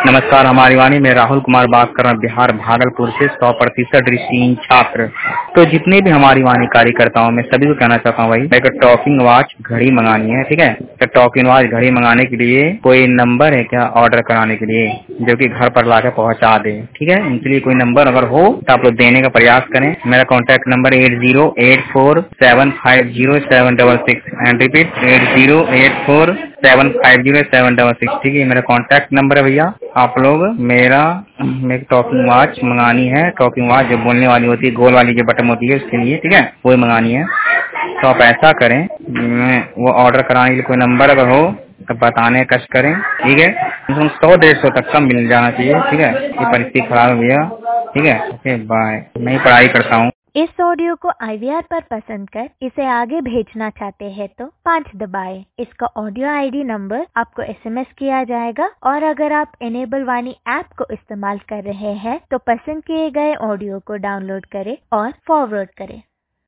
नमस्कार, हमारी वाणी में राहुल कुमार बात कर रहा हूँ, बिहार भागलपुर से 100% दृष्टिहीन छात्र। तो जितने भी हमारी वाणी कार्यकर्ताओं में सभी को कहना चाहता हूँ भाई, एक टॉकिंग वॉच घड़ी मंगानी है, ठीक है। तो टॉकिंग वॉच घड़ी मंगाने के लिए कोई नंबर है क्या ऑर्डर कराने के लिए, जो कि घर पर लाकर पहुँचा दे, ठीक है। इनके लिए कोई नंबर अगर हो तो आप लोग देने का प्रयास करें। मेरा कॉन्टैक्ट नंबर 8084750766 एंड रिपीट 8084750766, ठीक है। मेरा कॉन्टैक्ट नंबर है भैया। आप लोग मेरा एक टॉकिंग वॉच मंगानी है, टॉकिंग वॉच जो बोलने वाली होती है, गोल वाली जो बटन होती है उसके लिए, ठीक है, वो मंगानी है। तो आप ऐसा करें, वो ऑर्डर कराने के लिए कोई नंबर अगर हो तो बताने कष्ट करें, ठीक है। 100-150 तक का मिल जाना चाहिए, ठीक है। ये परिस्थिति खराब है भैया, ठीक है। Okay bye. मैं पढ़ाई करता हूँ। इस ऑडियो को IVR पर पसंद कर इसे आगे भेजना चाहते हैं तो 5 दबाएं। इसका ऑडियो ID नंबर आपको SMS किया जाएगा और अगर आप इनेबल वाणी ऐप को इस्तेमाल कर रहे हैं तो पसंद किए गए ऑडियो को डाउनलोड करें और फॉरवर्ड करें।